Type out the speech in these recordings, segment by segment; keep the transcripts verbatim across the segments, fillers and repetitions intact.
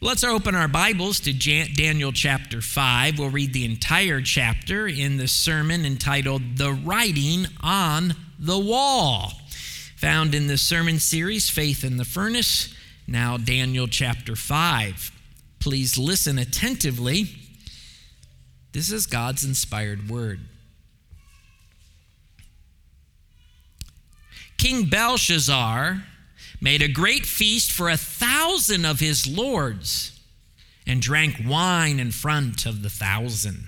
Let's open our Bibles to Daniel chapter five. We'll read the entire chapter in the sermon entitled The Writing on the Wall, found in the sermon series Faith in the Furnace. Now Daniel chapter five. Please listen attentively. This is God's inspired word. King Belshazzar made a great feast for a thousand of his lords and drank wine in front of the thousand.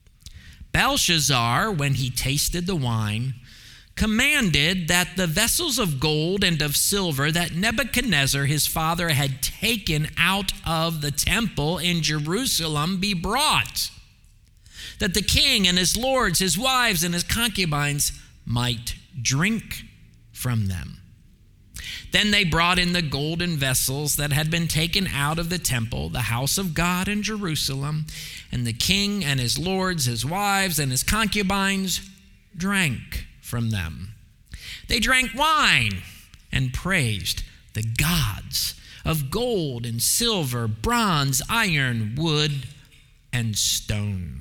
Belshazzar, when he tasted the wine, commanded that the vessels of gold and of silver that Nebuchadnezzar his father had taken out of the temple in Jerusalem be brought, that the king and his lords, his wives, and his concubines might drink from them. Then they brought in the golden vessels that had been taken out of the temple, the house of God in Jerusalem, and the king and his lords, his wives, and his concubines drank from them. They drank wine and praised the gods of gold and silver, bronze, iron, wood, and stone.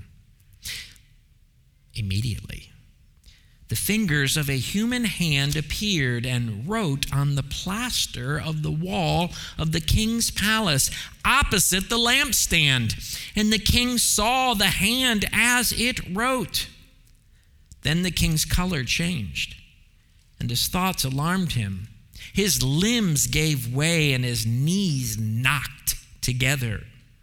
Immediately, the fingers of a human hand appeared and wrote on the plaster of the wall of the king's palace opposite the lampstand. And the king saw the hand as it wrote. Then the king's color changed, and his thoughts alarmed him. His limbs gave way, and his knees knocked together.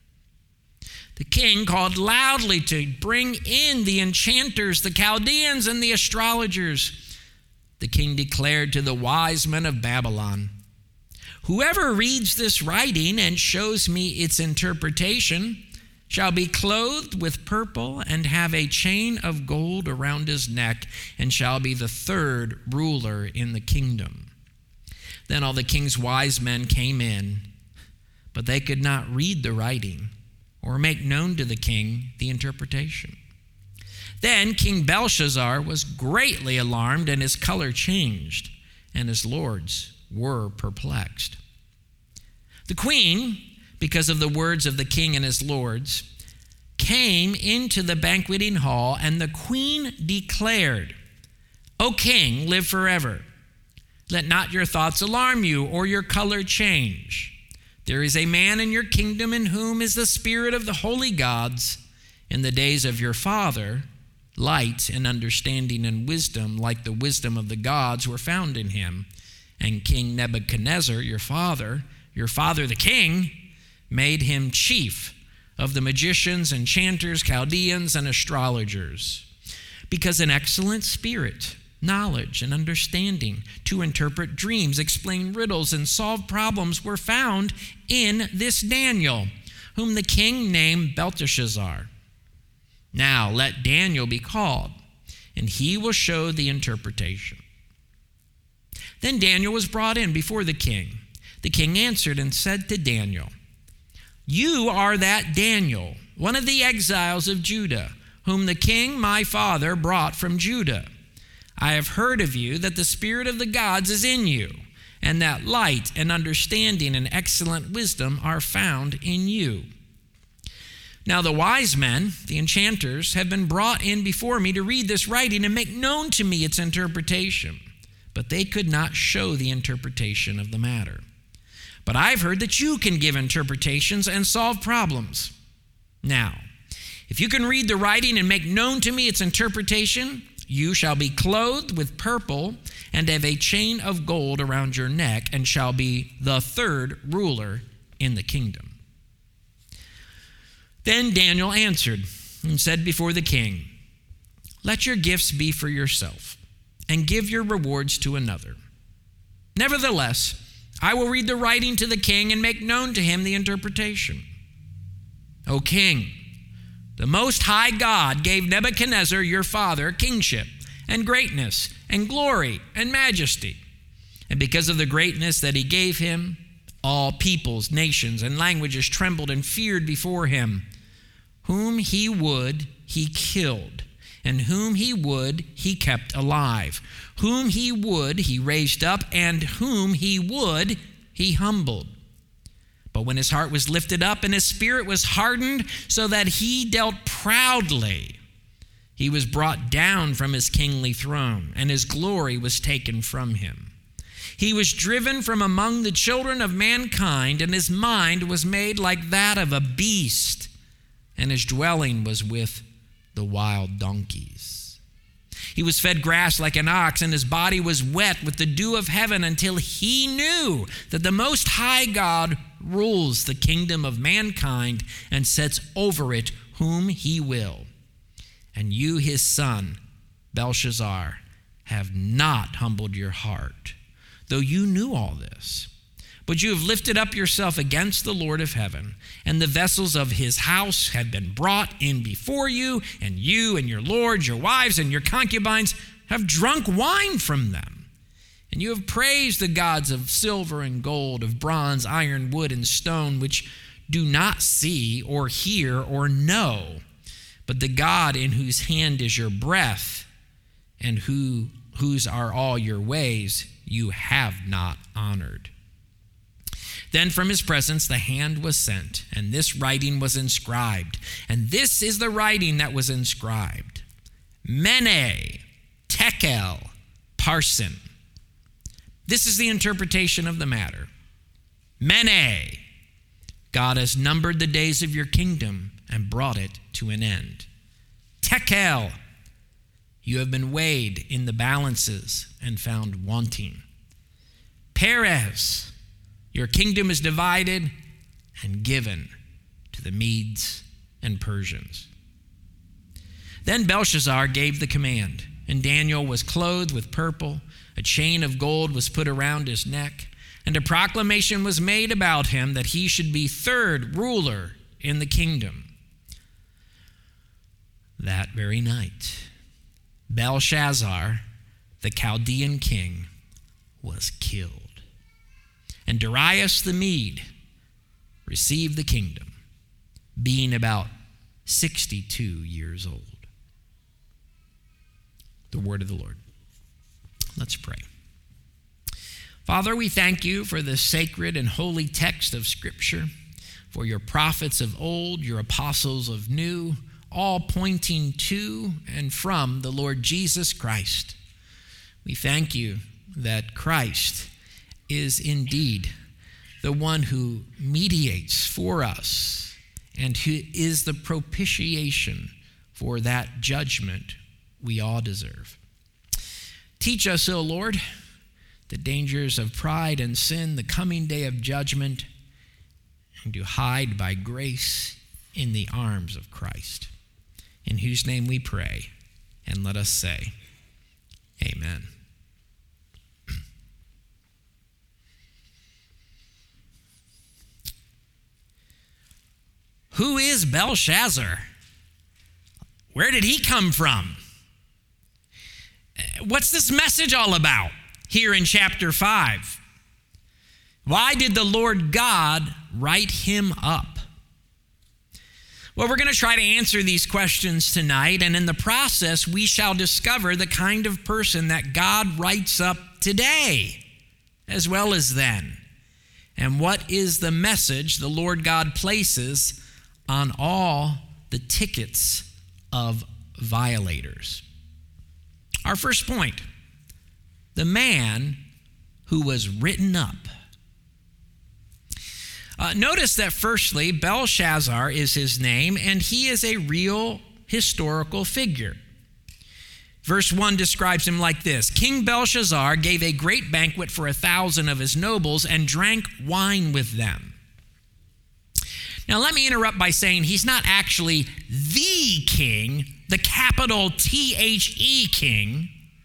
The king called loudly to bring in the enchanters, the Chaldeans, and the astrologers. The king declared to the wise men of Babylon, "Whoever reads this writing and shows me its interpretation shall be clothed with purple and have a chain of gold around his neck and shall be the third ruler in the kingdom." Then all the king's wise men came in, but they could not read the writing or make known to the king the interpretation. Then King Belshazzar was greatly alarmed, and his color changed, and his lords were perplexed. The queen, because of the words of the king and his lords, came into the banqueting hall, and the queen declared, "O king, live forever. Let not your thoughts alarm you or your color change. There is a man in your kingdom in whom is the spirit of the holy gods. In the days of your father, light and understanding and wisdom, like the wisdom of the gods, were found in him. And King Nebuchadnezzar, your father, your father the king, made him chief of the magicians, enchanters, Chaldeans, and astrologers, because an excellent spirit, knowledge, and understanding to interpret dreams, explain riddles, and solve problems were found in this Daniel, whom the king named Belteshazzar. Now let Daniel be called, and he will show the interpretation." Then Daniel was brought in before the king. The king answered and said to Daniel, "You are that Daniel, one of the exiles of Judah, whom the king my father brought from Judah. I have heard of you that the spirit of the gods is in you, and that light and understanding and excellent wisdom are found in you. Now the wise men, the enchanters, have been brought in before me to read this writing and make known to me its interpretation, but they could not show the interpretation of the matter. But I've heard that you can give interpretations and solve problems. Now, if you can read the writing and make known to me its interpretation, you shall be clothed with purple and have a chain of gold around your neck and shall be the third ruler in the kingdom." Then Daniel answered and said before the king, "Let your gifts be for yourself and give your rewards to another. Nevertheless, I will read the writing to the king and make known to him the interpretation. O king, the Most High God gave Nebuchadnezzar your father kingship and greatness and glory and majesty. And because of the greatness that he gave him, all peoples, nations, and languages trembled and feared before him. Whom he would, he killed, and whom he would, he kept alive. Whom he would, he raised up, and whom he would, he humbled. But when his heart was lifted up and his spirit was hardened so that he dealt proudly, he was brought down from his kingly throne, and his glory was taken from him. He was driven from among the children of mankind, and his mind was made like that of a beast, and his dwelling was with the wild donkeys. He was fed grass like an ox, and his body was wet with the dew of heaven until he knew that the Most High God rules the kingdom of mankind and sets over it whom he will. And you, his son, Belshazzar, have not humbled your heart, though you knew all this. But you have lifted up yourself against the Lord of heaven, and the vessels of his house have been brought in before you, and you and your lords, your wives, and your concubines have drunk wine from them. And you have praised the gods of silver and gold, of bronze, iron, wood, and stone, which do not see or hear or know, but the God in whose hand is your breath, and who whose are all your ways, you have not honored. Then from his presence the hand was sent, and this writing was inscribed. And this is the writing that was inscribed: Mene, Tekel, Parsin. This is the interpretation of the matter. Mene, God has numbered the days of your kingdom and brought it to an end. Tekel, you have been weighed in the balances and found wanting. Perez, your kingdom is divided and given to the Medes and Persians. Then Belshazzar gave the command, and Daniel was clothed with purple. A chain of gold was put around his neck, and a proclamation was made about him that he should be third ruler in the kingdom. That very night, Belshazzar, the Chaldean king, was killed. And Darius the Mede received the kingdom, being about sixty-two years old. The word of the Lord. Let's pray. Father, we thank you for the sacred and holy text of Scripture, for your prophets of old, your apostles of new, all pointing to and from the Lord Jesus Christ. We thank you that Christ is indeed the one who mediates for us and who is the propitiation for that judgment we all deserve. Teach us, O Lord, the dangers of pride and sin, the coming day of judgment, and to hide by grace in the arms of Christ, in whose name we pray, and let us say, Amen. Who is Belshazzar? Where did he come from? What's this message all about here in chapter five? Why did the Lord God write him up? Well, we're going to try to answer these questions tonight, and in the process, we shall discover the kind of person that God writes up today, as well as then. And what is the message the Lord God places on all the tickets of violators? Our first point, the man who was written up. Uh, notice that firstly, Belshazzar is his name, and he is a real historical figure. Verse one describes him like this: King Belshazzar gave a great banquet for a thousand of his nobles and drank wine with them. Now, let me interrupt by saying he's not actually the king, the capital T H E king.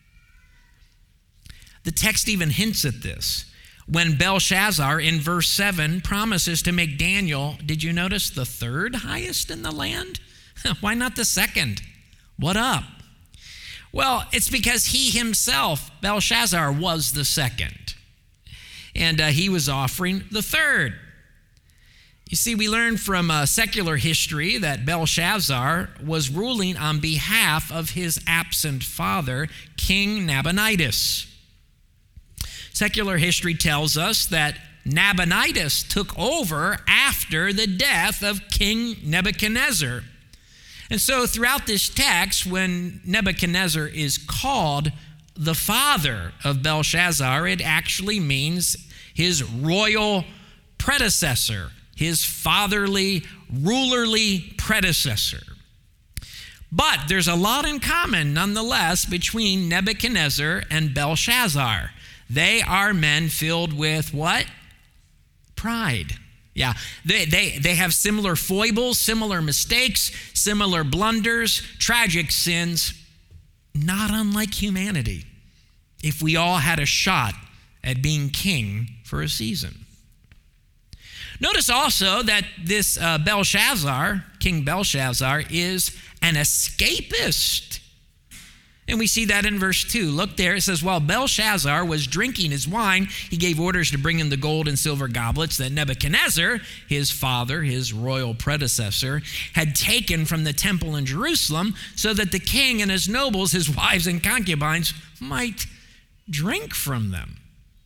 The text even hints at this. When Belshazzar, in verse seven, promises to make Daniel, did you notice, the third highest in the land? Why not the second? What up? Well, it's because he himself, Belshazzar, was the second. And uh, he was offering the third. You see, we learn from uh, secular history that Belshazzar was ruling on behalf of his absent father, King Nabonidus. Secular history tells us that Nabonidus took over after the death of King Nebuchadnezzar. And so throughout this text, when Nebuchadnezzar is called the father of Belshazzar, it actually means his royal predecessor, his fatherly, rulerly predecessor. But there's a lot in common, nonetheless, between Nebuchadnezzar and Belshazzar. They are men filled with what? Pride. Yeah, they, they, they have similar foibles, similar mistakes, similar blunders, tragic sins, not unlike humanity, if we all had a shot at being king for a season. Notice also that this uh, Belshazzar, King Belshazzar, is an escapist. And we see that in verse two. Look there, it says, while Belshazzar was drinking his wine, he gave orders to bring him the gold and silver goblets that Nebuchadnezzar, his father, his royal predecessor, had taken from the temple in Jerusalem, so that the king and his nobles, his wives and concubines, might drink from them.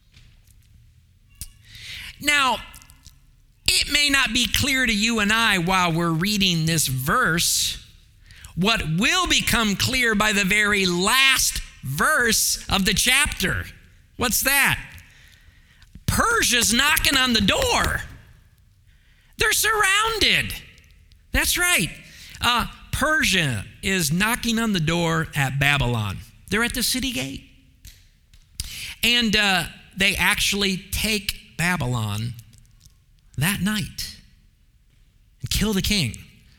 Now, it may not be clear to you and I while we're reading this verse what will become clear by the very last verse of the chapter. What's that? Persia's knocking on the door. They're surrounded. That's right. Uh, Persia is knocking on the door at Babylon. They're at the city gate. And uh, they actually take Babylon that night and kill the king.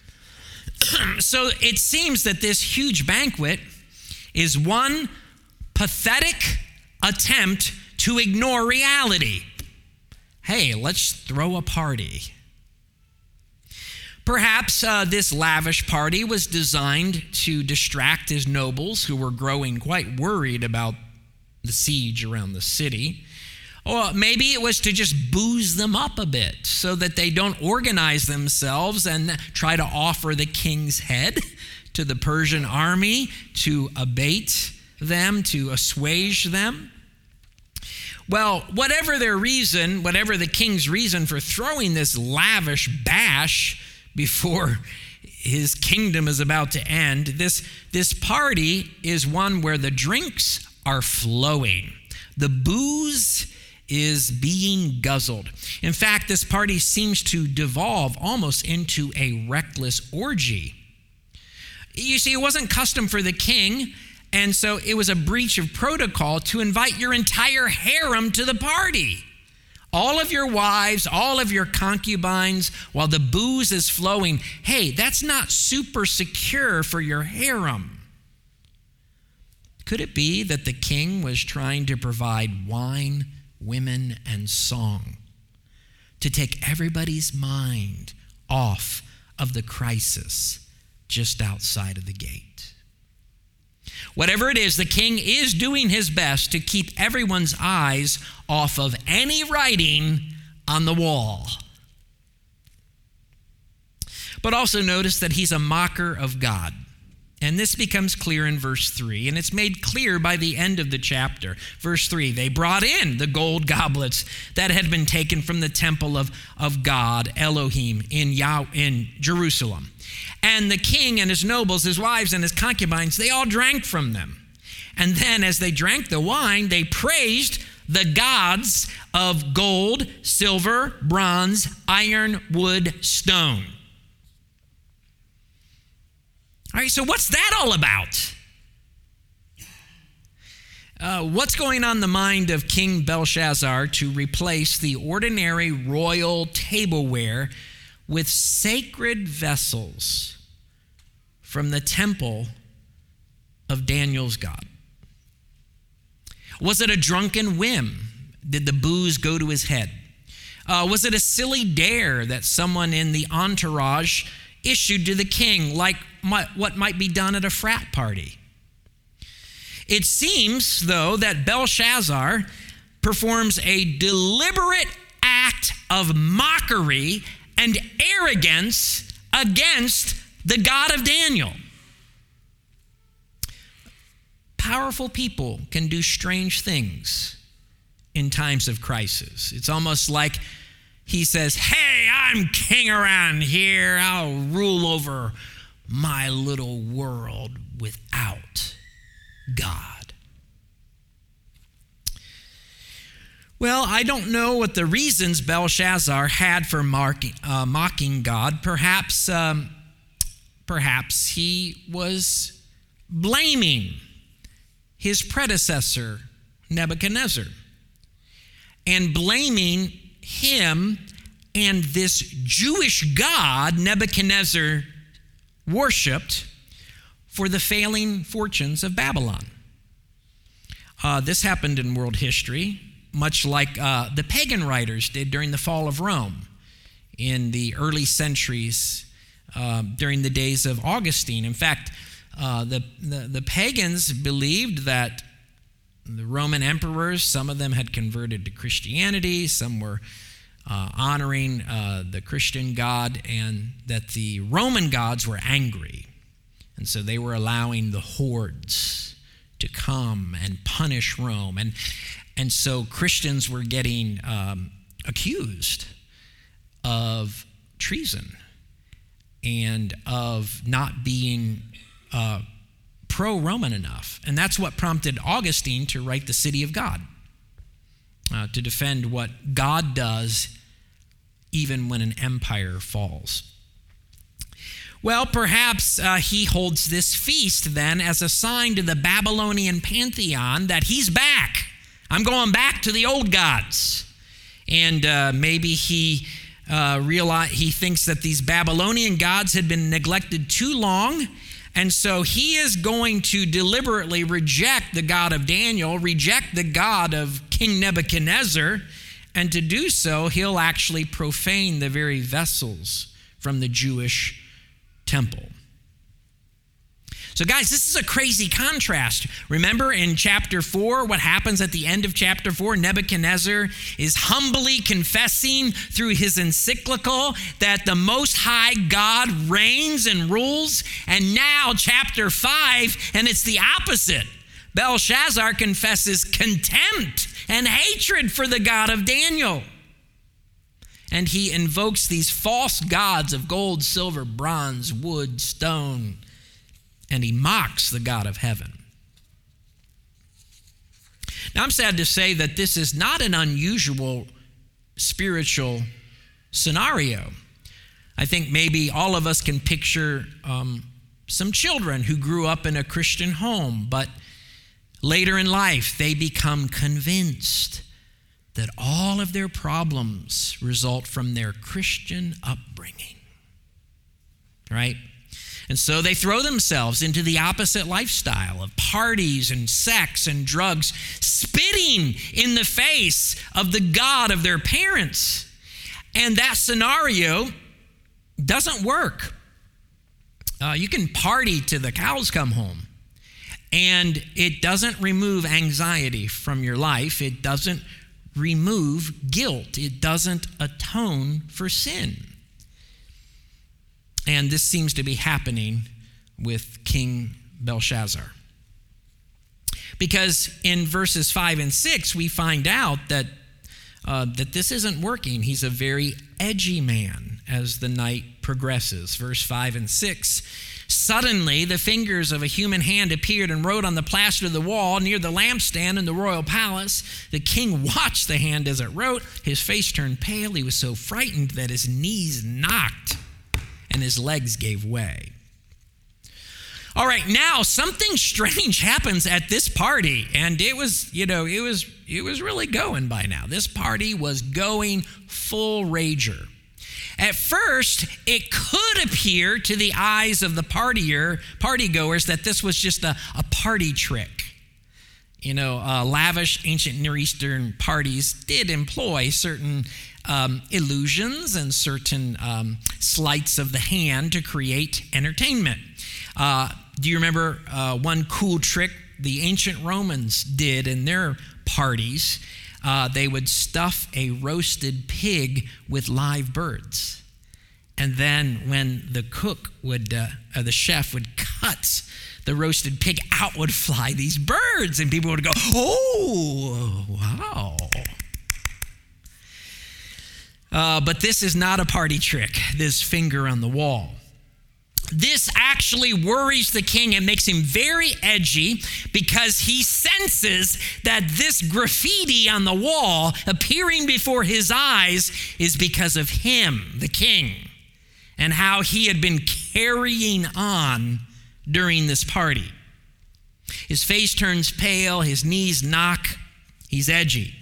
So it seems that this huge banquet is one pathetic attempt to ignore reality. Hey, let's throw a party. Perhaps uh, this lavish party was designed to distract his nobles, who were growing quite worried about the siege around the city. Or maybe it was to just booze them up a bit so that they don't organize themselves and try to offer the king's head to the Persian army to abate them, to assuage them. Well, whatever their reason, whatever the king's reason for throwing this lavish bash before his kingdom is about to end, this, this party is one where the drinks are flowing. The booze is being guzzled. In fact, this party seems to devolve almost into a reckless orgy. You see, it wasn't custom for the king, and so it was a breach of protocol to invite your entire harem to the party. All of your wives, all of your concubines, while the booze is flowing. Hey, that's not super secure for your harem. Could it be that the king was trying to provide wine, women, and song to take everybody's mind off of the crisis just outside of the gate? Whatever it is, the king is doing his best to keep everyone's eyes off of any writing on the wall. But also notice that he's a mocker of God. And this becomes clear in verse three, and it's made clear by the end of the chapter. Verse three, they brought in the gold goblets that had been taken from the temple of, of God, Elohim, in, Yah, in Jerusalem. And the king and his nobles, his wives and his concubines, they all drank from them. And then as they drank the wine, they praised the gods of gold, silver, bronze, iron, wood, stone. All right, so what's that all about? Uh, what's going on in the mind of King Belshazzar to replace the ordinary royal tableware with sacred vessels from the temple of Daniel's God? Was it a drunken whim? Did the booze go to his head? Uh, was it a silly dare that someone in the entourage issued to the king, like what might be done at a frat party? It seems, though, that Belshazzar performs a deliberate act of mockery and arrogance against the God of Daniel. Powerful people can do strange things in times of crisis. It's almost like he says, hey, I'm king around here. I'll rule over my little world without God. Well, I don't know what the reasons Belshazzar had for mocking, uh, mocking God. Perhaps, um, perhaps he was blaming his predecessor, Nebuchadnezzar, and blaming him and this Jewish God Nebuchadnezzar worshipped for the failing fortunes of Babylon. Uh, this happened in world history, much like uh, the pagan writers did during the fall of Rome in the early centuries uh, during the days of Augustine. In fact, uh, the, the, the pagans believed that the Roman emperors, some of them had converted to Christianity, some were uh, honoring uh, the Christian God, and that the Roman gods were angry. And so they were allowing the hordes to come and punish Rome. And, and so Christians were getting um, accused of treason and of not being uh, pro-Roman enough. And that's what prompted Augustine to write The City of God, uh, to defend what God does even when an empire falls. Well, perhaps uh, he holds this feast then as a sign to the Babylonian pantheon that he's back. I'm going back to the old gods. And uh, maybe he uh, realize, he thinks that these Babylonian gods had been neglected too long, and so he is going to deliberately reject the God of Daniel, reject the God of King Nebuchadnezzar, and to do so, he'll actually profane the very vessels from the Jewish temple. So guys, this is a crazy contrast. Remember in chapter four, what happens at the end of chapter four? Nebuchadnezzar is humbly confessing through his encyclical that the Most High God reigns and rules. And now chapter five, and it's the opposite. Belshazzar confesses contempt and hatred for the God of Daniel. And he invokes these false gods of gold, silver, bronze, wood, stone, and he mocks the God of heaven. Now, I'm sad to say that this is not an unusual spiritual scenario. I think maybe all of us can picture um, some children who grew up in a Christian home, but later in life, they become convinced that all of their problems result from their Christian upbringing, right? And so they throw themselves into the opposite lifestyle of parties and sex and drugs, spitting in the face of the God of their parents. And that scenario doesn't work. Uh, you can party till the cows come home, and it doesn't remove anxiety from your life. It doesn't remove guilt. It doesn't atone for sin. And this seems to be happening with King Belshazzar. Because in verses five and six, we find out that, uh, that this isn't working. He's a very edgy man as the night progresses. Verse five and six, suddenly the fingers of a human hand appeared and wrote on the plaster of the wall near the lampstand in the royal palace. The king watched the hand as it wrote. His face turned pale. He was so frightened that his knees knocked and his legs gave way. All right, now something strange happens at this party, and it was, you know, it was it was really going by now. This party was going full rager. At first, it could appear to the eyes of the partier, partygoers that this was just a, a party trick. You know, uh, lavish ancient Near Eastern parties did employ certain um, illusions and certain um, sleights of the hand to create entertainment. Uh, do you remember uh, one cool trick the ancient Romans did in their parties? Uh, they would stuff a roasted pig with live birds. And then when the cook would, uh, or the chef would cuts the roasted pig, out would fly these birds, and people would go, oh, wow. Uh, but this is not a party trick, this finger on the wall. This actually worries the king and makes him very edgy because he senses that this graffiti on the wall appearing before his eyes is because of him, the king, and how he had been carrying on during this party. His face turns pale, his knees knock, he's edgy.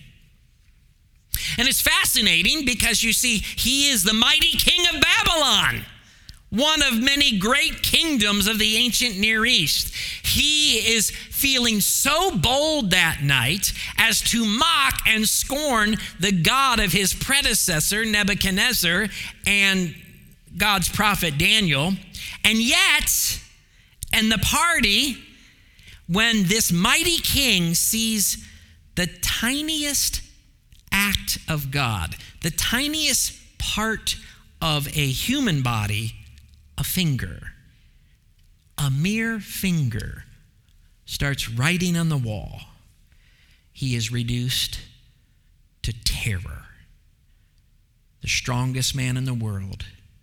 And it's fascinating because you see, he is the mighty king of Babylon, one of many great kingdoms of the ancient Near East. He is feeling so bold that night as to mock and scorn the God of his predecessor, Nebuchadnezzar, and God's prophet Daniel. And yet, in the party, when this mighty king sees the tiniest act of God, the tiniest part of a human body, a finger, a mere finger, starts writing on the wall, he is reduced to terror. The strongest man in the world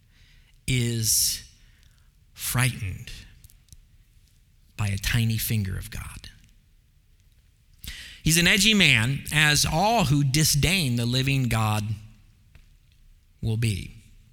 is frightened by a tiny finger of God. He's an edgy man, as all who disdain the living God will be.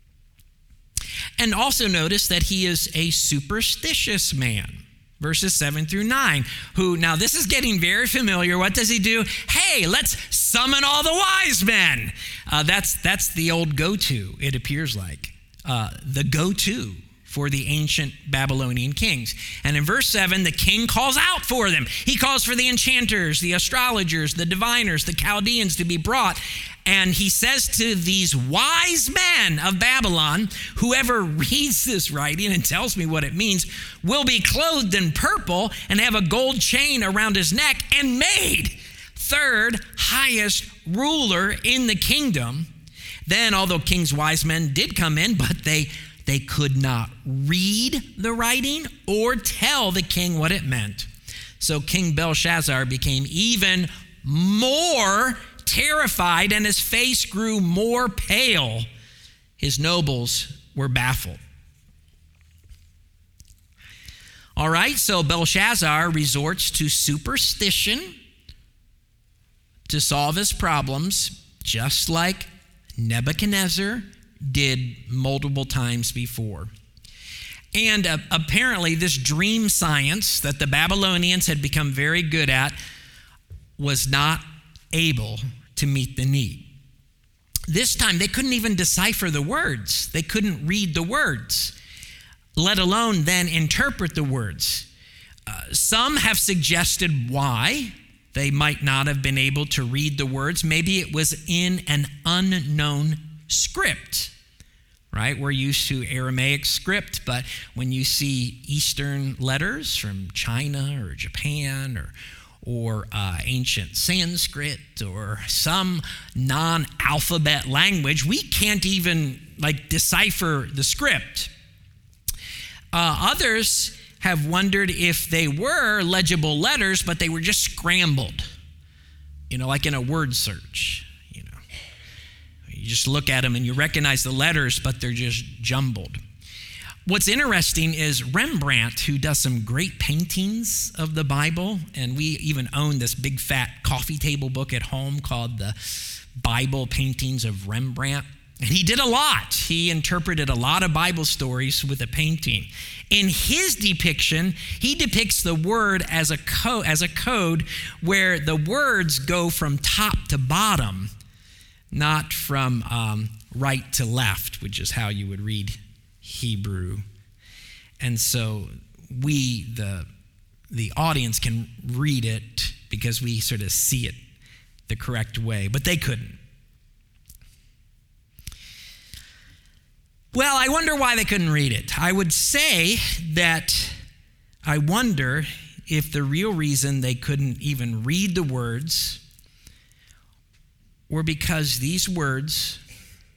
And also notice that he is a superstitious man. Verses seven through nine, who, now this is getting very familiar. What does he do? Hey, let's summon all the wise men. Uh, that's, that's the old go-to, it appears like. Uh, the go-to for the ancient Babylonian kings. And in verse seven, the king calls out for them. He calls for the enchanters, the astrologers, the diviners, the Chaldeans to be brought. And he says to these wise men of Babylon, whoever reads this writing and tells me what it means will be clothed in purple and have a gold chain around his neck and made third highest ruler in the kingdom. Then, although king's wise men did come in, but they They could not read the writing or tell the king what it meant. So King Belshazzar became even more terrified, and his face grew more pale. His nobles were baffled. All right, so Belshazzar resorts to superstition to solve his problems, just like Nebuchadnezzar did multiple times before. And uh, apparently this dream science that the Babylonians had become very good at was not able to meet the need. This time they couldn't even decipher the words. They couldn't read the words, let alone then interpret the words. Uh, some have suggested why they might not have been able to read the words. Maybe it was in an unknown script, right? We're used to Aramaic script, but when you see Eastern letters from China or Japan or or uh, ancient Sanskrit or some non-alphabet language, we can't even like decipher the script. Uh, others have wondered if they were legible letters, but they were just scrambled, you know, like in a word search. You know, you just look at them and you recognize the letters, but they're just jumbled. What's interesting is Rembrandt, who does some great paintings of the Bible, and we even own this big fat coffee table book at home called the Bible Paintings of Rembrandt. And he did a lot. He interpreted a lot of Bible stories with a painting. In his depiction, he depicts the word as a code, as a code where the words go from top to bottom, not from um, right to left, which is how you would read Hebrew. And so we, the, the audience, can read it because we sort of see it the correct way, but they couldn't. Well, I wonder why they couldn't read it. I would say that I wonder if the real reason they couldn't even read the words were because these words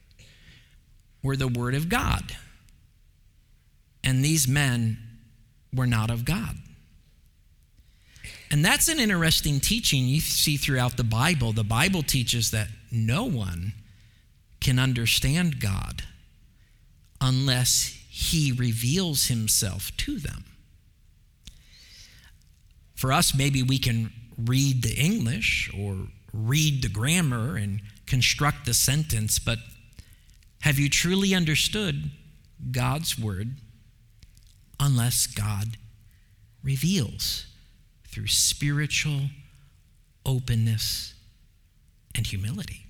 were the word of God. And these men were not of God. And that's an interesting teaching you see throughout the Bible. The Bible teaches that no one can understand God unless he reveals himself to them. For us, maybe we can read the English or read the grammar and construct the sentence, but have you truly understood God's word unless God reveals through spiritual openness and humility?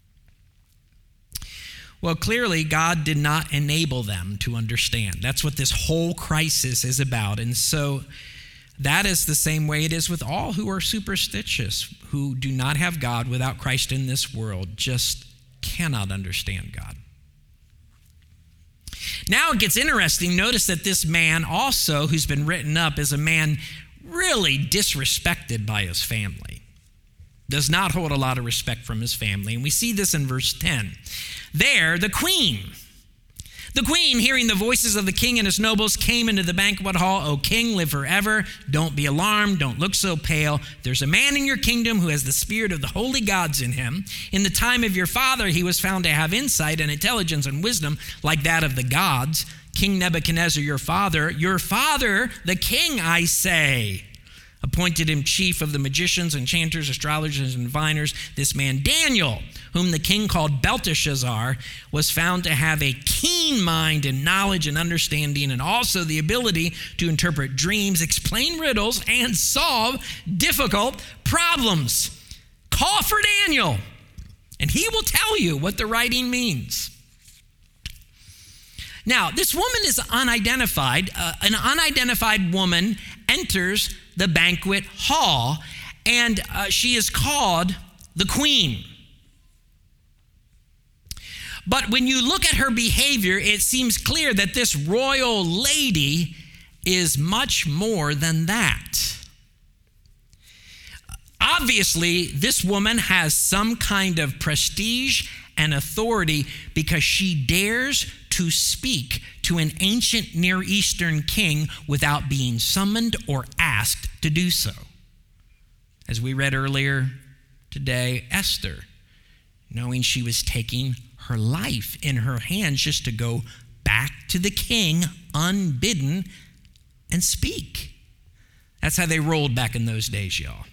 Well, clearly, God did not enable them to understand. That's what this whole crisis is about. And so that is the same way it is with all who are superstitious, who do not have God without Christ in this world, just cannot understand God. Now it gets interesting. Notice that this man also, who's been written up, is a man really disrespected by his family. Does not hold a lot of respect from his family. And we see this in verse ten. There, the queen, the queen, hearing the voices of the king and his nobles, came into the banquet hall. O king, live forever. Don't be alarmed. Don't look so pale. There's a man in your kingdom who has the spirit of the holy gods in him. In the time of your father, he was found to have insight and intelligence and wisdom like that of the gods. King Nebuchadnezzar, your father, your father, the king, I say, appointed him chief of the magicians, enchanters, astrologers, and diviners. This man Daniel, whom the king called Belteshazzar, was found to have a keen mind and knowledge and understanding, and also the ability to interpret dreams, explain riddles, and solve difficult problems. Call for Daniel, and he will tell you what the writing means. Now, this woman is unidentified. Uh, an unidentified woman enters the banquet hall, and uh, she is called the queen. But when you look at her behavior, it seems clear that this royal lady is much more than that. Obviously, this woman has some kind of prestige and authority because she dares to speak to an ancient Near Eastern king without being summoned or asked to do so. As we read earlier today, Esther, knowing she was taking her life in her hands just to go back to the king unbidden and speak. That's how they rolled back in those days, y'all.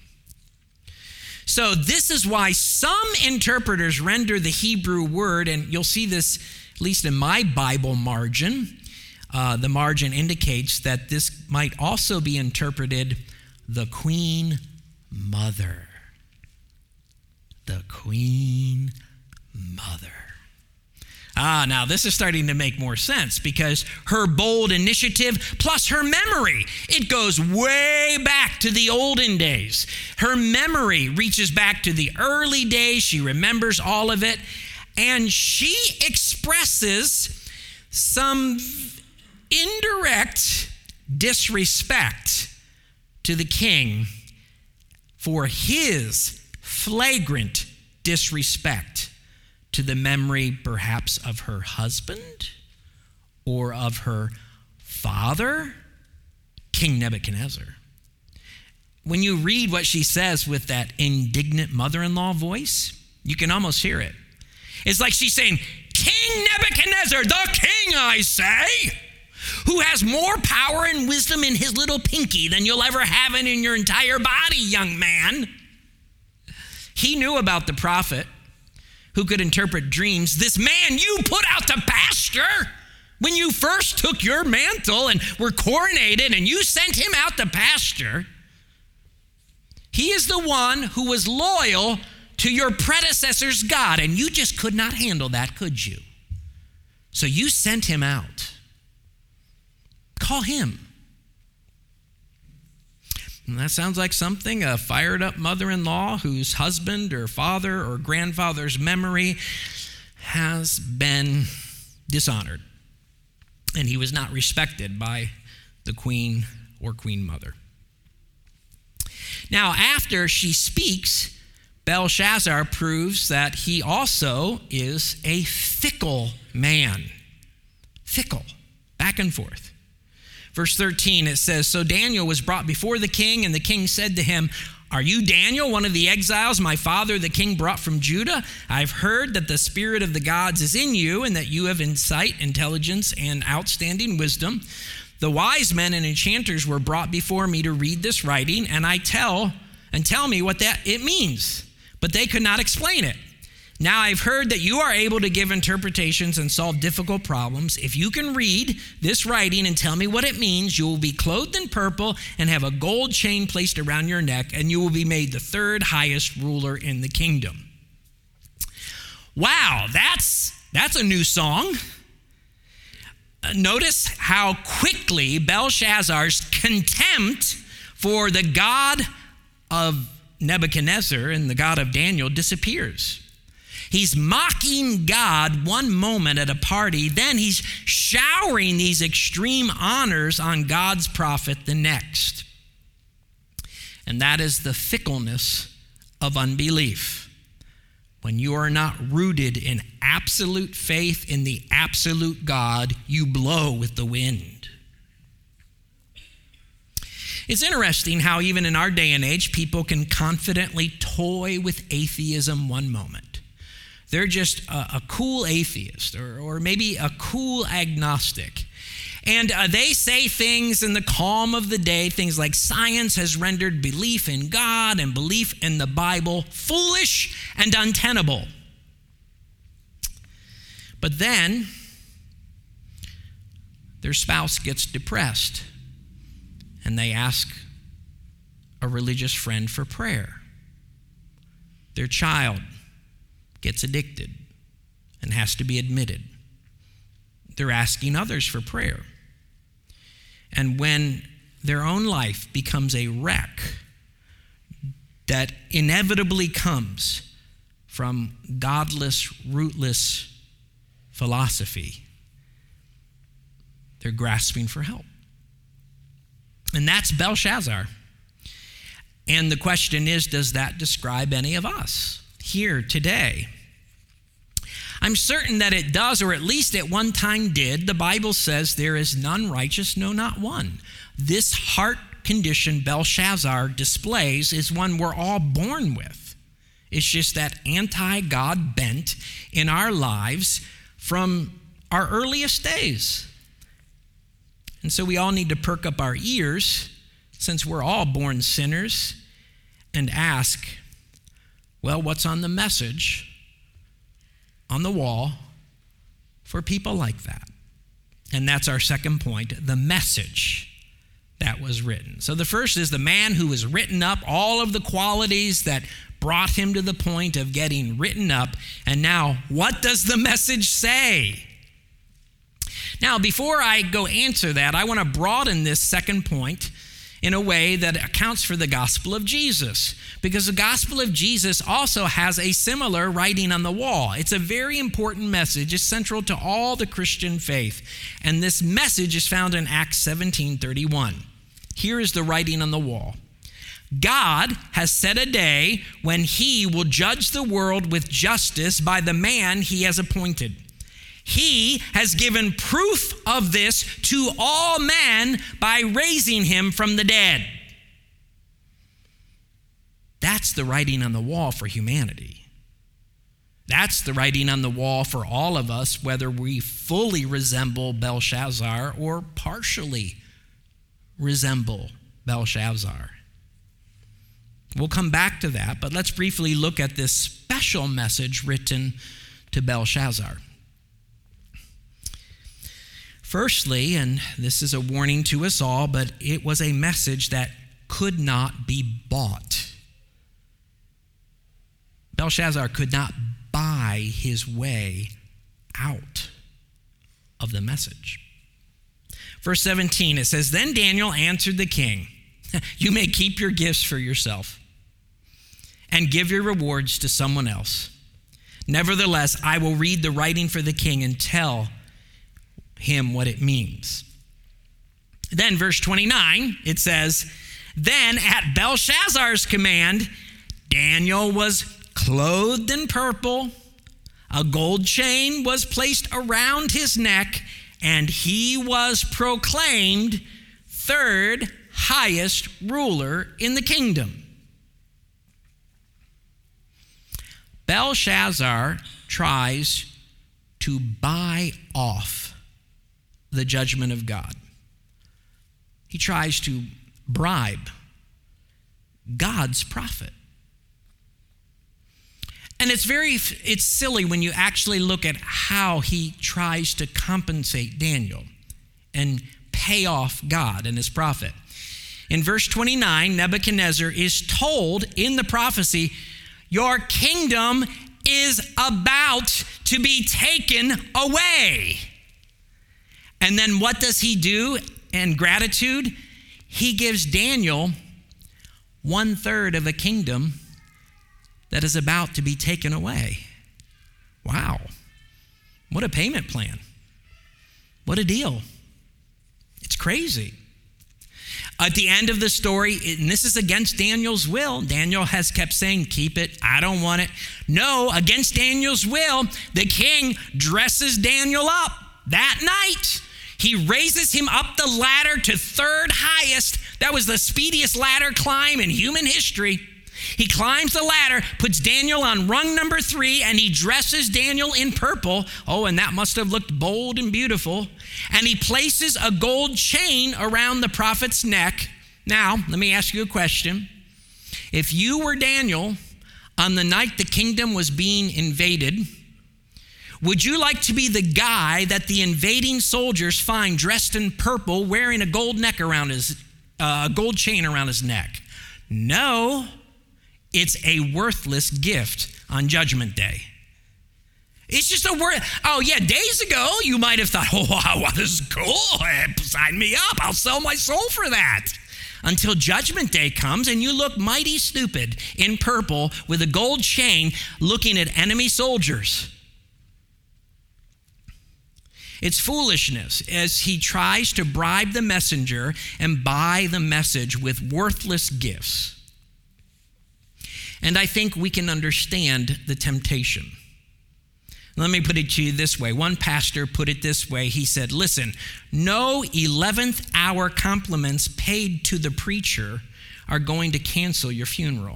So this is why some interpreters render the Hebrew word, and you'll see this at least in my Bible margin, uh, the margin indicates that this might also be interpreted the Queen Mother. The Queen Mother. Ah, now this is starting to make more sense because her bold initiative plus her memory, it goes way back to the olden days. Her memory reaches back to the early days. She remembers all of it. And she expresses some indirect disrespect to the king for his flagrant disrespect to the memory perhaps of her husband or of her father, King Nebuchadnezzar. When you read what she says with that indignant mother-in-law voice, you can almost hear it. It's like she's saying, King Nebuchadnezzar, the king, I say, who has more power and wisdom in his little pinky than you'll ever have it in your entire body, young man. He knew about the prophet who could interpret dreams. This man you put out to pasture when you first took your mantle and were coronated and you sent him out to pasture. He is the one who was loyal to your predecessor's God, and you just could not handle that, could you? So you sent him out. Call him. And that sounds like something a fired up mother-in-law whose husband or father or grandfather's memory has been dishonored. And he was not respected by the queen or queen mother. Now, after she speaks, Belshazzar proves that he also is a fickle man. Fickle, back and forth. Verse thirteen, it says, so Daniel was brought before the king, and the king said to him, are you Daniel, one of the exiles my father the king brought from Judah? I've heard that the spirit of the gods is in you, and that you have insight, intelligence, and outstanding wisdom. The wise men and enchanters were brought before me to read this writing, and I tell and tell me what that it means, but they could not explain it. Now I've heard that you are able to give interpretations and solve difficult problems. If you can read this writing and tell me what it means, you will be clothed in purple and have a gold chain placed around your neck, and you will be made the third highest ruler in the kingdom. Wow, that's that's a new song. Notice how quickly Belshazzar's contempt for the God of Nebuchadnezzar and the God of Daniel disappears. He's mocking God one moment at a party, then he's showering these extreme honors on God's prophet the next. And that is the fickleness of unbelief. When you are not rooted in absolute faith in the absolute God, you blow with the wind. It's interesting how even in our day and age, people can confidently toy with atheism one moment. They're just a, a cool atheist or, or maybe a cool agnostic. And uh, they say things in the calm of the day, things like science has rendered belief in God and belief in the Bible foolish and untenable. But then their spouse gets depressed and they ask a religious friend for prayer. Their child gets addicted and has to be admitted. They're asking others for prayer. And when their own life becomes a wreck that inevitably comes from godless, rootless philosophy, they're grasping for help. And that's Belshazzar. And the question is, does that describe any of us here today? I'm certain that it does, or at least at one time did. The Bible says there is none righteous, no, not one. This heart condition Belshazzar displays is one we're all born with. It's just that anti-God bent in our lives from our earliest days. And so we all need to perk up our ears, since we're all born sinners, and ask, well, what's on the message on the wall for people like that? And that's our second point, the message that was written. So the first is the man who was written up, all of the qualities that brought him to the point of getting written up. And now, what does the message say? Now, before I go answer that, I want to broaden this second point in a way that accounts for the gospel of Jesus, because the gospel of Jesus also has a similar writing on the wall. It's a very important message. It's central to all the Christian faith. And this message is found in Acts seventeen thirty-one. Here is the writing on the wall. God has set a day when he will judge the world with justice by the man he has appointed. He has given proof of this to all men by raising him from the dead. That's the writing on the wall for humanity. That's the writing on the wall for all of us, whether we fully resemble Belshazzar or partially resemble Belshazzar. We'll come back to that, but let's briefly look at this special message written to Belshazzar. Firstly, and this is a warning to us all, but it was a message that could not be bought. Belshazzar could not buy his way out of the message. Verse seventeen, it says, then Daniel answered the king, you may keep your gifts for yourself and give your rewards to someone else. Nevertheless, I will read the writing for the king and tell him what it means. Then verse twenty-nine, it says, then at Belshazzar's command, Daniel was clothed in purple, a gold chain was placed around his neck, and he was proclaimed third highest ruler in the kingdom. Belshazzar tries to buy off the judgment of God. He tries to bribe God's prophet. And it's very, it's silly when you actually look at how he tries to compensate Daniel and pay off God and his prophet. In verse twenty-nine, Nebuchadnezzar is told in the prophecy, your kingdom is about to be taken away. And then what does he do in gratitude? He gives Daniel one third of a kingdom that is about to be taken away. Wow. What a payment plan. What a deal. It's crazy. At the end of the story, and this is against Daniel's will, Daniel has kept saying, keep it, I don't want it. No, against Daniel's will, the king dresses Daniel up that night. He raises him up the ladder to third highest. That was the speediest ladder climb in human history. He climbs the ladder, puts Daniel on rung number three, and he dresses Daniel in purple. Oh, and that must have looked bold and beautiful. And he places a gold chain around the prophet's neck. Now, let me ask you a question. If you were Daniel on the night the kingdom was being invaded, would you like to be the guy that the invading soldiers find dressed in purple, wearing a gold neck around his, uh, a gold chain around his neck? No. It's a worthless gift on Judgment Day. It's just a word. Oh, yeah, days ago, you might have thought, oh, wow, this is cool. Sign me up. I'll sell my soul for that. Until Judgment Day comes and you look mighty stupid in purple with a gold chain looking at enemy soldiers. It's foolishness as he tries to bribe the messenger and buy the message with worthless gifts. And I think we can understand the temptation. Let me put it to you this way. One pastor put it this way. He said, listen, no eleventh hour compliments paid to the preacher are going to cancel your funeral.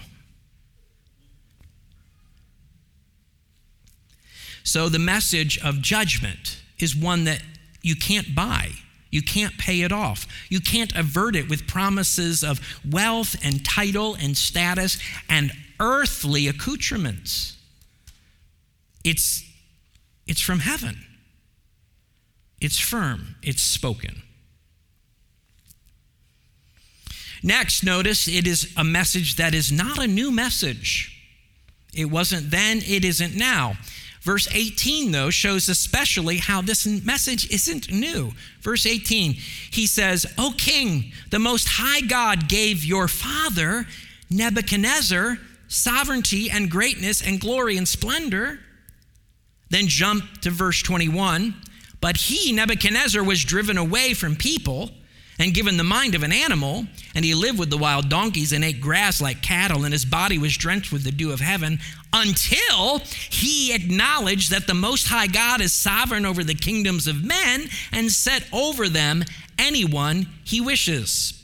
So the message of judgment is one that you can't buy. You can't pay it off. You can't avert it with promises of wealth and title and status and earthly accoutrements. It's, it's from heaven. It's firm. It's spoken. Next, notice it is a message that is not a new message. It wasn't then, it isn't now. Verse eighteen, though, shows especially how this message isn't new. Verse eighteen, he says, O king, the most high God gave your father, Nebuchadnezzar, sovereignty and greatness and glory and splendor. Then jump to verse twenty-one. But he, Nebuchadnezzar, was driven away from people and given the mind of an animal, and he lived with the wild donkeys and ate grass like cattle, and his body was drenched with the dew of heaven, until he acknowledged that the Most High God is sovereign over the kingdoms of men and set over them anyone he wishes.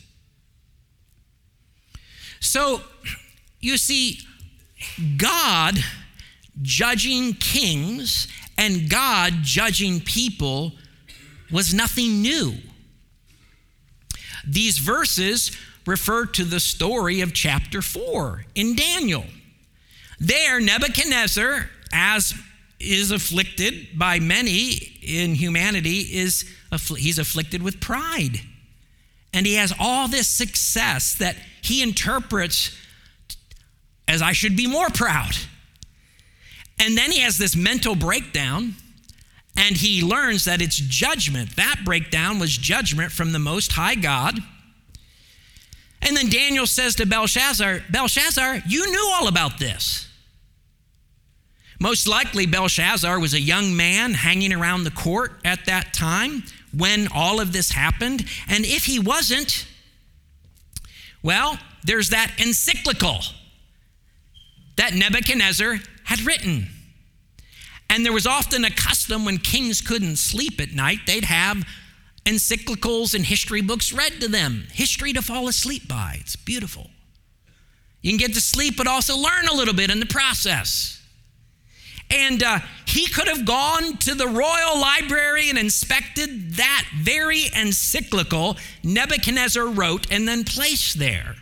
So, you see, God judging kings and God judging people was nothing new. These verses refer to the story of chapter four in Daniel. There, Nebuchadnezzar, as is afflicted by many in humanity, is he's afflicted with pride. And he has all this success that he interprets as I should be more proud. And then he has this mental breakdown, and he learns that it's judgment. That breakdown was judgment from the Most High God. And then Daniel says to Belshazzar, Belshazzar, you knew all about this. Most likely Belshazzar was a young man hanging around the court at that time when all of this happened. And if he wasn't, well, there's that encyclical that Nebuchadnezzar had written. And there was often a custom when kings couldn't sleep at night, they'd have encyclicals and history books read to them. History to fall asleep by. It's beautiful. You can get to sleep, but also learn a little bit in the process. And uh, he could have gone to the royal library and inspected that very encyclical Nebuchadnezzar wrote and then placed there.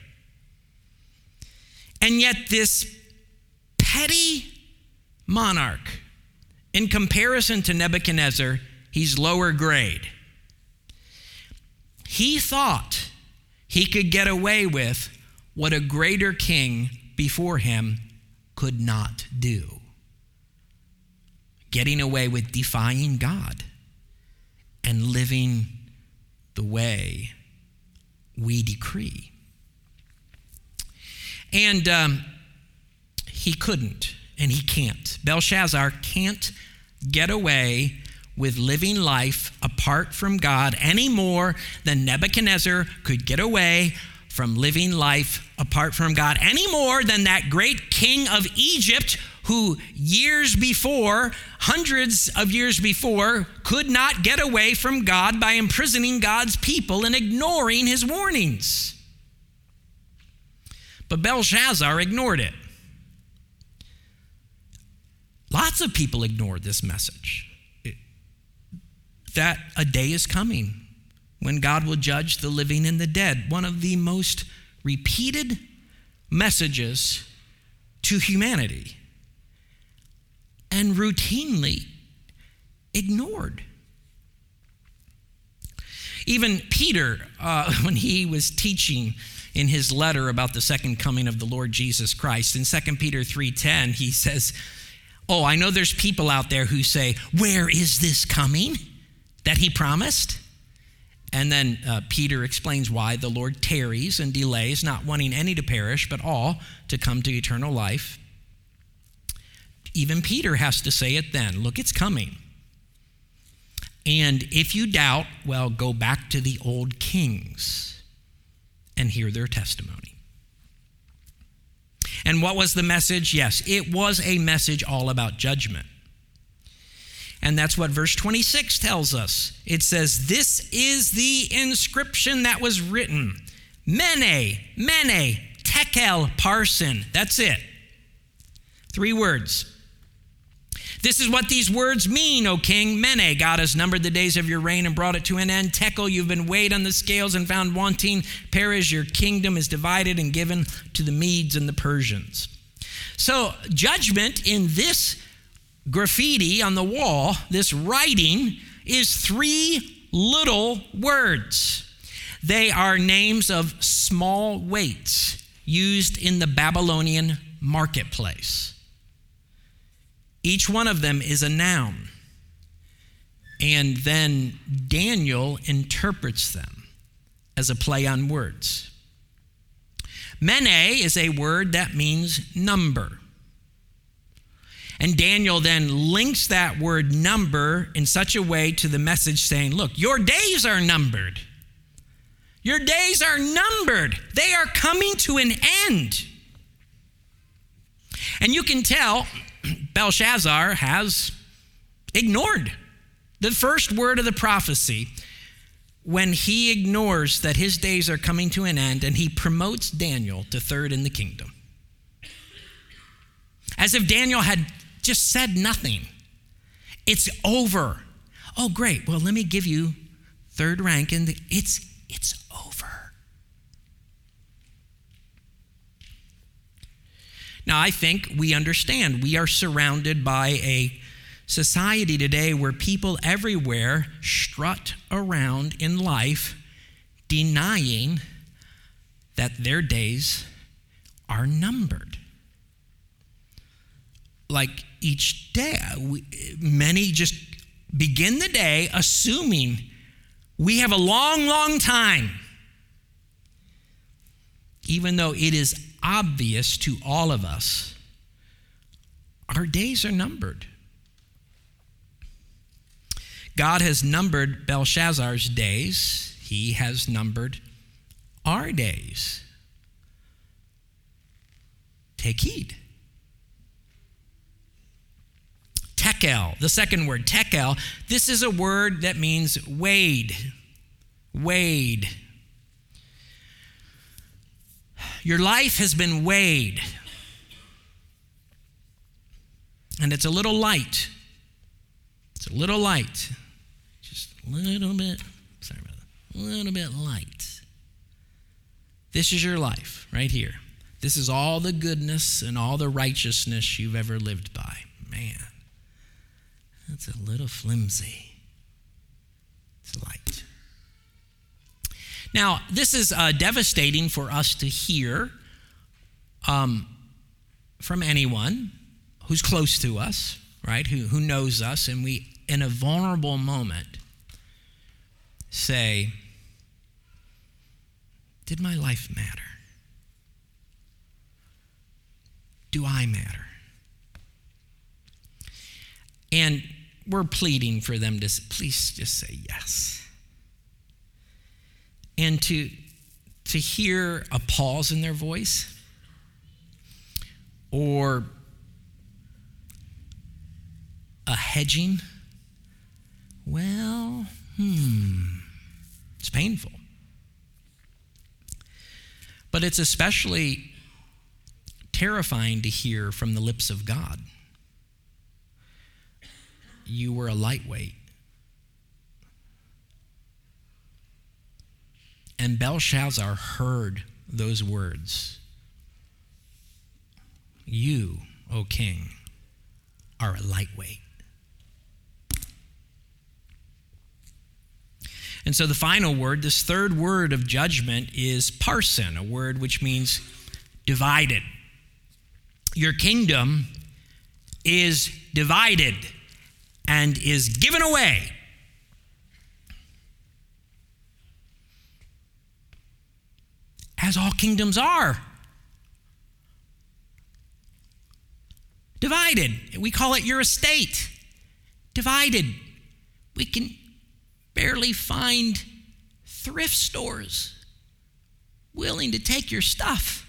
And yet this petty monarch, in comparison to Nebuchadnezzar, he's lower grade. He thought he could get away with what a greater king before him could not do. Getting away with defying God and living the way we decree. And um, he couldn't, and he can't. Belshazzar can't get away with living life apart from God any more than Nebuchadnezzar could get away from living life apart from God, any more than that great king of Egypt who years before, hundreds of years before, could not get away from God by imprisoning God's people and ignoring his warnings. But Belshazzar ignored it. Lots of people ignored this message. It, that a day is coming when God will judge the living and the dead. One of the most repeated messages to humanity, and routinely ignored. Even Peter, uh, when he was teaching in his letter about the second coming of the Lord Jesus Christ, in Second Peter three ten, he says, oh, I know there's people out there who say, where is this coming that he promised? And then uh, Peter explains why the Lord tarries and delays, not wanting any to perish, but all to come to eternal life. Even Peter has to say it then. Look, it's coming. And if you doubt, well, go back to the old kings and hear their testimony. And what was the message? Yes, it was a message all about judgment. And that's what verse twenty-six tells us. It says, this is the inscription that was written. Mene, mene, tekel, parsin. That's it. Three words. This is what these words mean, O king. Mene, God has numbered the days of your reign and brought it to an end. Tekel, you've been weighed on the scales and found wanting. Peres, your kingdom is divided and given to the Medes and the Persians. So judgment in this graffiti on the wall, this writing, is three little words. They are names of small weights used in the Babylonian marketplace. Each one of them is a noun. And then Daniel interprets them as a play on words. Mene is a word that means number. And Daniel then links that word number in such a way to the message saying, look, your days are numbered. Your days are numbered. They are coming to an end. And you can tell Belshazzar has ignored the first word of the prophecy when he ignores that his days are coming to an end, and he promotes Daniel to third in the kingdom. As if Daniel had just said nothing. It's over. Oh, great. Well, let me give you third rank, and it's it's over. Now, I think we understand. We are surrounded by a society today where people everywhere strut around in life denying that their days are numbered. Like each day, we, many just begin the day assuming we have a long, long time, even though it is obvious to all of us, our days are numbered. God has numbered Belshazzar's days. He has numbered our days. Take heed. Tekel, the second word, tekel, this is a word that means weighed Weighed. Your life has been weighed. And it's a little light. It's a little light. Just a little bit, sorry about that, a little bit light. This is your life right here. This is all the goodness and all the righteousness you've ever lived by. Man, that's a little flimsy. It's light. Now, this is uh, devastating for us to hear um, from anyone who's close to us, right, who, who knows us, and we, in a vulnerable moment, say, did my life matter? Do I matter? And we're pleading for them to please just say yes. And to, to hear a pause in their voice or a hedging, well, hmm, it's painful. But it's especially terrifying to hear from the lips of God. You were a lightweight. And Belshazzar heard those words. You, O king, are a lightweight. And so the final word, this third word of judgment, is parsin, a word which means divided. Your kingdom is divided and is given away. As all kingdoms are. Divided. We call it your estate. Divided. We can barely find thrift stores willing to take your stuff.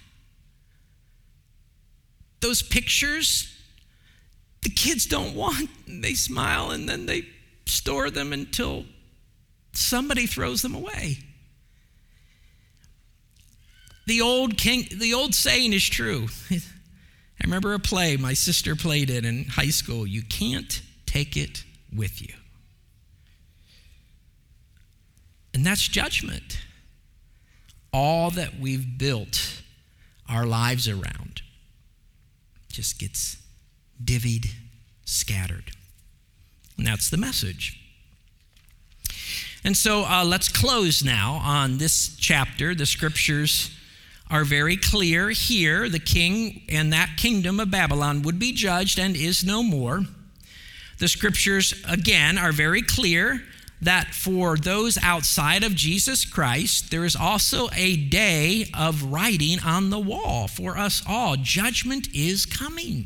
Those pictures, the kids don't want. They smile and then they store them until somebody throws them away. The old king, the old saying is true. I remember a play my sister played it in high school. You can't take it with you. And that's judgment. All that we've built our lives around just gets divvied, scattered. And that's the message. And so uh, let's close now on this chapter. The scriptures are very clear here. The king and that kingdom of Babylon would be judged and is no more. The scriptures, again, are very clear that for those outside of Jesus Christ, there is also a day of writing on the wall for us all. Judgment is coming.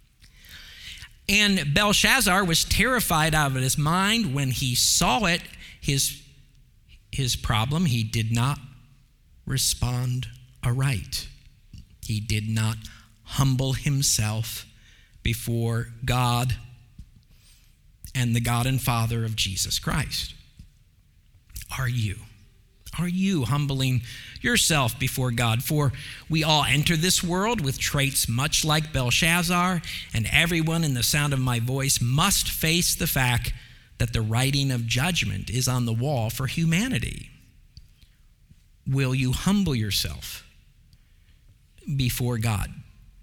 And Belshazzar was terrified out of his mind when he saw it. His, his problem, he did not respond aright. He did not humble himself before God and the God and Father of Jesus Christ. Are you? Are you humbling yourself before God? For we all enter this world with traits much like Belshazzar, and everyone in the sound of my voice must face the fact that the writing of judgment is on the wall for humanity. Will you humble yourself before God?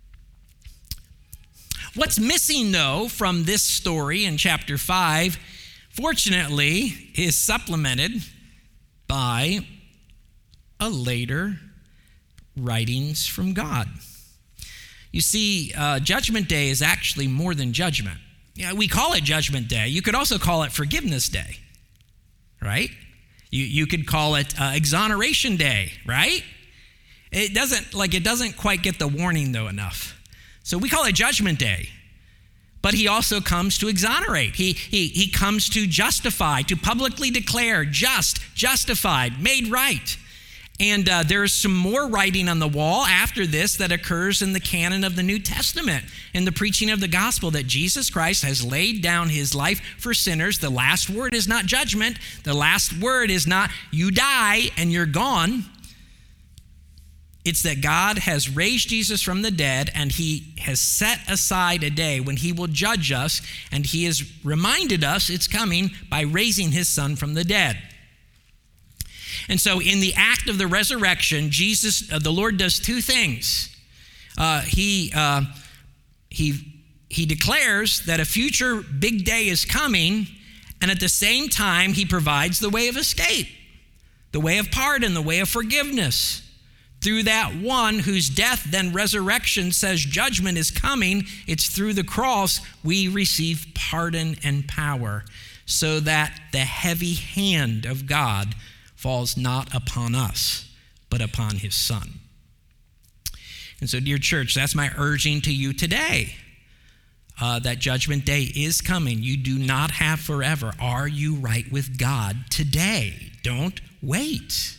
What's missing, though, from this story in chapter five, fortunately, is supplemented by a later writings from God. You see, uh, Judgment Day is actually more than judgment. Yeah, we call it Judgment Day. You could also call it Forgiveness Day, right? You you could call it uh, Exoneration Day, right? It doesn't like it doesn't quite get the warning though enough. So we call it Judgment Day. But he also comes to exonerate. He, he, he comes to justify, to publicly declare just, justified, made right. And uh, there is some more writing on the wall after this that occurs in the canon of the New Testament, in the preaching of the gospel, that Jesus Christ has laid down his life for sinners. The last word is not judgment. The last word is not you die and you're gone. It's that God has raised Jesus from the dead, and he has set aside a day when he will judge us, and he has reminded us it's coming by raising his son from the dead. And so in the act of the resurrection, Jesus, uh, the Lord does two things. Uh, he, uh, he, he declares that a future big day is coming, and at the same time, he provides the way of escape, the way of pardon, the way of forgiveness. Through that one whose death, then resurrection, says judgment is coming, it's through the cross we receive pardon and power, so that the heavy hand of God falls not upon us, but upon his son. And so, dear church, that's my urging to you today. Uh, that judgment day is coming. You do not have forever. Are you right with God today? Don't wait.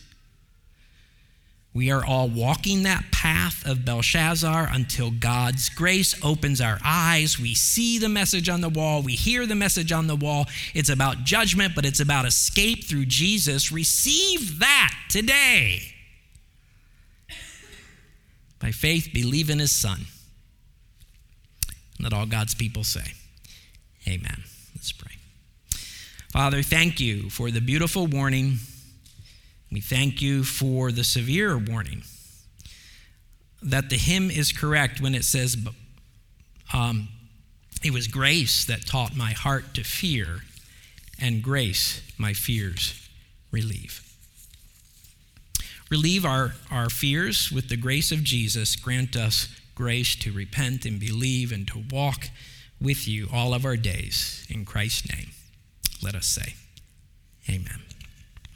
We are all walking that path of Belshazzar until God's grace opens our eyes. We see the message on the wall. We hear the message on the wall. It's about judgment, but it's about escape through Jesus. Receive that today. By faith, believe in his son. Let all God's people say, amen. Let's pray. Father, thank you for the beautiful warning. We thank you for the severe warning that the hymn is correct when it says, um, it was grace that taught my heart to fear, and grace my fears relieve. Relieve our, our fears with the grace of Jesus. Grant us grace to repent and believe and to walk with you all of our days. In Christ's name, let us say, amen.